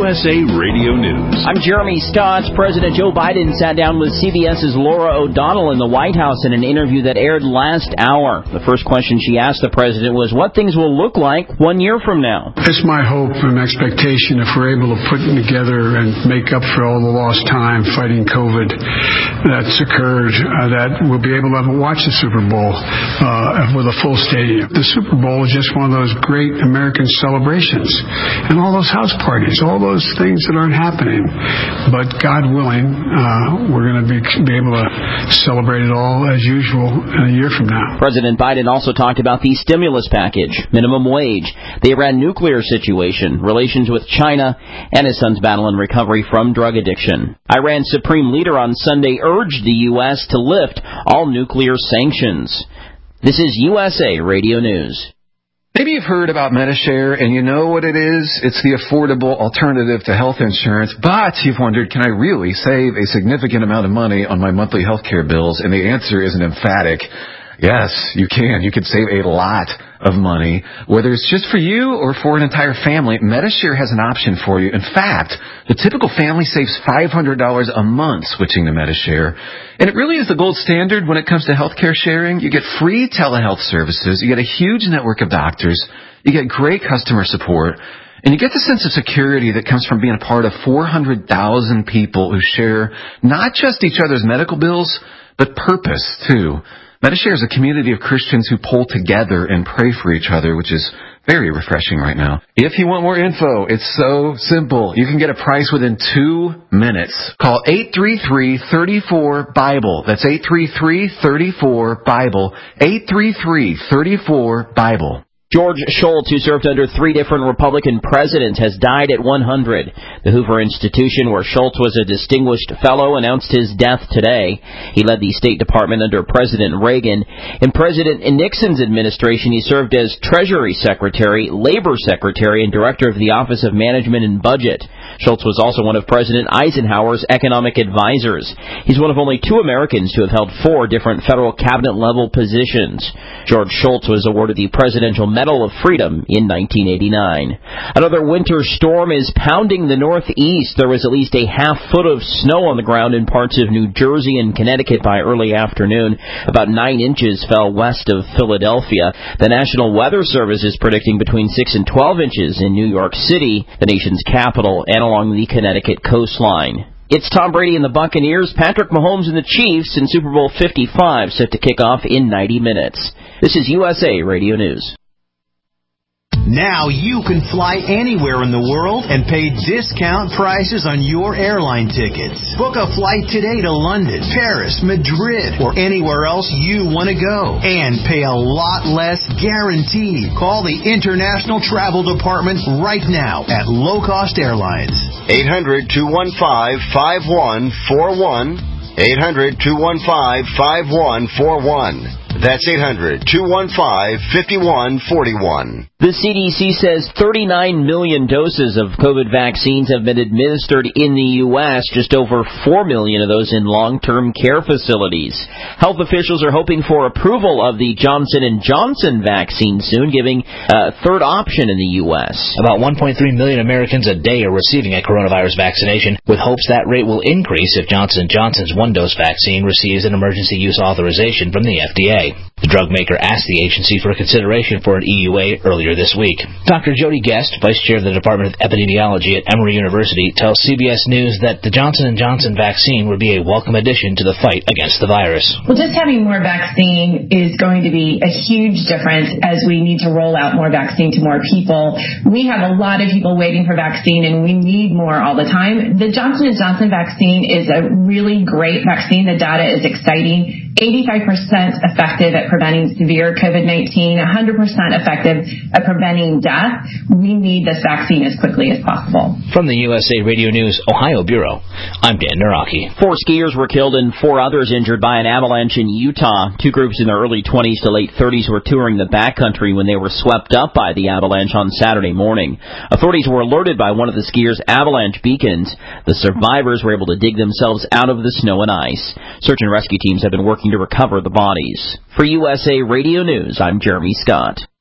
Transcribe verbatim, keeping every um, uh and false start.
S A Radio News. I'm Jeremy Scott. President Joe Biden sat down with CBS's Laura O'Donnell in the White House in an interview that aired last hour. The first question she asked the president was what things will look like one year from now. It's my hope and expectation if we're able to put together and make up for all the lost time fighting COVID that's occurred, uh, that we'll be able to watch the Super Bowl uh, with a full stadium. The Super Bowl is just one of those great American celebrations. And all those house parties, all those things that aren't happening. But God willing, uh, we're going to be, be able to celebrate it all as usual in a year from now. President Biden also talked about the stimulus package, minimum wage, the Iran nuclear situation, relations with China, and his son's battle and recovery from drug addiction. Iran's supreme leader on Sunday urged the U S to lift all nuclear sanctions. This is U S A Radio News. Maybe you've heard about Medi-Share, and you know what it is. It's the affordable alternative to health insurance, but you've wondered, can I really save a significant amount of money on my monthly health care bills? And the answer is an emphatic yes, you can. You can save a lot of money, whether it's just for you or for an entire family. Medi-Share has an option for you. In fact, the typical family saves five hundred dollars a month switching to Medi-Share. And it really is the gold standard when it comes to healthcare sharing. You get free telehealth services. You get a huge network of doctors. You get great customer support. And you get the sense of security that comes from being a part of four hundred thousand people who share not just each other's medical bills, but purpose, too. Medi-Share is a community of Christians who pull together and pray for each other, which is very refreshing right now. If you want more info, it's so simple. You can get a price within two minutes. Call eight three three, three four, BIBLE. That's eight three three, three four, BIBLE. eight three three, three four, BIBLE. George Shultz, who served under three different Republican presidents, has died at one hundred. The Hoover Institution, where Shultz was a distinguished fellow, announced his death today. He led the State Department under President Reagan. In President Nixon's administration, he served as Treasury Secretary, Labor Secretary, and Director of the Office of Management and Budget. Shultz was also one of President Eisenhower's economic advisors. He's one of only two Americans to have held four different federal cabinet-level positions. George Shultz was awarded the Presidential Medal of Freedom in nineteen eighty-nine. Another winter storm is pounding the Northeast. There was at least a half foot of snow on the ground in parts of New Jersey and Connecticut by early afternoon. About nine inches fell west of Philadelphia. The National Weather Service is predicting between six and twelve inches in New York City, the nation's capital, and along the Connecticut coastline. It's Tom Brady and the Buccaneers, Patrick Mahomes and the Chiefs in Super Bowl fifty-five set to kick off in ninety minutes. This is U S A Radio News. Now you can fly anywhere in the world and pay discount prices on your airline tickets. Book a flight today to London, Paris, Madrid, or anywhere else you want to go. And pay a lot less guaranteed. Call the International Travel Department right now at Low Cost Airlines. eight hundred, two one five, five one four one. eight hundred, two one five, five one four one. That's eight hundred, two one five, five one four one. The C D C says thirty-nine million doses of COVID vaccines have been administered in the U S, just over four million of those in long-term care facilities. Health officials are hoping for approval of the Johnson and Johnson vaccine soon, giving a third option in the U S. About one point three million Americans a day are receiving a coronavirus vaccination, with hopes that rate will increase if Johnson and Johnson's one-dose vaccine receives an emergency use authorization from the F D A. The drug maker asked the agency for consideration for an E U A earlier this week. Doctor Jody Guest, vice chair of the Department of Epidemiology at Emory University, tells C B S News that the Johnson and Johnson vaccine would be a welcome addition to the fight against the virus. Well, just having more vaccine is going to be a huge difference as we need to roll out more vaccine to more people. We have a lot of people waiting for vaccine, and we need more all the time. The Johnson and Johnson vaccine is a really great vaccine. The data is exciting. eighty-five percent effective at preventing severe COVID nineteen, one hundred percent effective at preventing death. We need this vaccine as quickly as possible. From the U S A Radio News Ohio Bureau, I'm Dan Naraki. Four skiers were killed and four others injured by an avalanche in Utah. Two groups in their early twenties to late thirties were touring the backcountry when they were swept up by the avalanche on Saturday morning. Authorities were alerted by one of the skiers' avalanche beacons. The survivors were able to dig themselves out of the snow and ice. Search and rescue teams have been working to recover the bodies. For U S A Radio News, I'm Jeremy Scott.